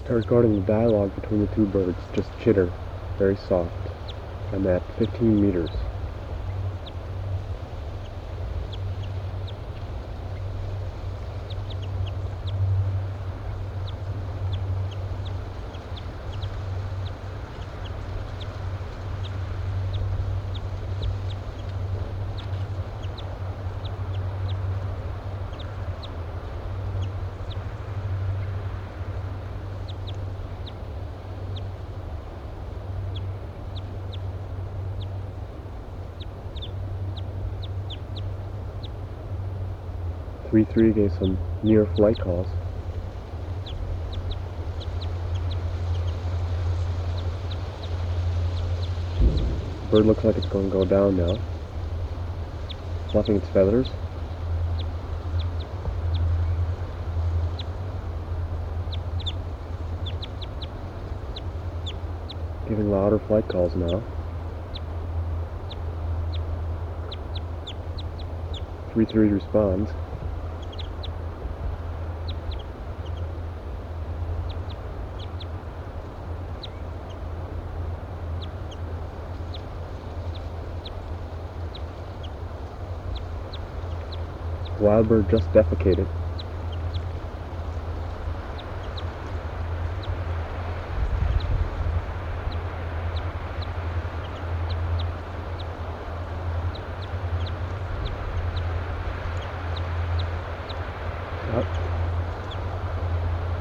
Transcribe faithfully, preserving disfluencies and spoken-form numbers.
Recording the dialogue between the two birds, just chitter, very soft. I'm at fifteen meters. three three gave some near flight calls. Bird looks like it's going to go down now. Fluffing its feathers. Giving louder flight calls now. three three responds. Wild bird just defecated.